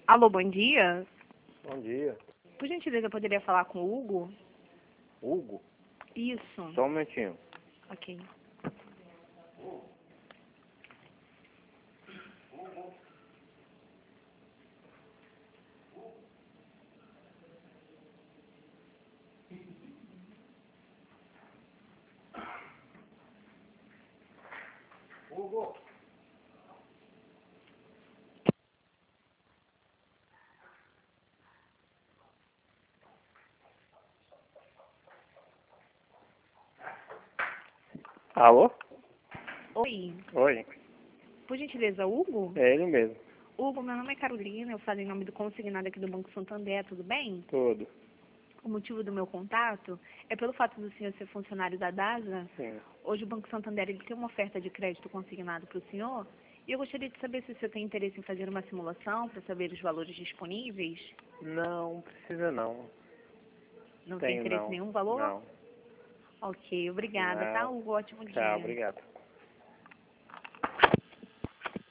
Alô, bom dia. Bom dia. Por gentileza, eu poderia falar com o Hugo? Hugo? Isso. Só um minutinho. Ok. Hugo? Alô? Oi. Oi. Por gentileza, Hugo? É ele mesmo. Hugo, meu nome é Carolina, eu falo em nome do consignado aqui do Banco Santander, tudo bem? Tudo. O motivo do meu contato é pelo fato do senhor ser funcionário da DASA. Sim. Hoje o Banco Santander ele tem uma oferta de crédito consignado para o senhor e eu gostaria de saber se o senhor tem interesse em fazer uma simulação para saber os valores disponíveis. Não precisa não. Não tem Tenho interesse em não. nenhum valor? Não. Ok, obrigada, tá, Não. Hugo? Ótimo Tchau, dia. obrigado.